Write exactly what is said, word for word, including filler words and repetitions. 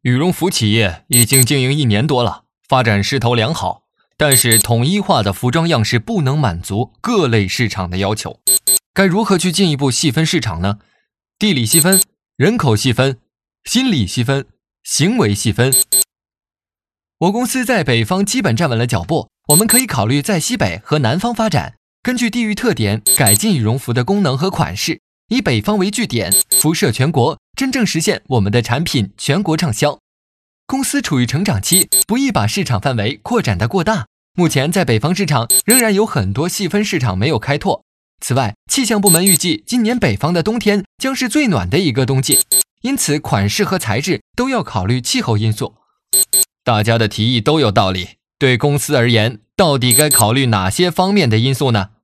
羽绒服企业已经经营一年多了，发展势头良好，但是统一化的服装样式不能满足各类市场的要求。该如何去进一步细分市场呢？地理细分、人口细分、心理细分、行为细分。我公司在北方基本站稳了脚步，我们可以考虑在西北和南方发展，根据地域特点改进羽绒服的功能和款式，以北方为据点，辐射全国，真正实现我们的产品全国畅销。公司处于成长期，不宜把市场范围扩展得过大。目前在北方市场仍然有很多细分市场没有开拓。此外，气象部门预计今年北方的冬天将是最暖的一个冬季，因此款式和材质都要考虑气候因素。大家的提议都有道理，对公司而言，到底该考虑哪些方面的因素呢？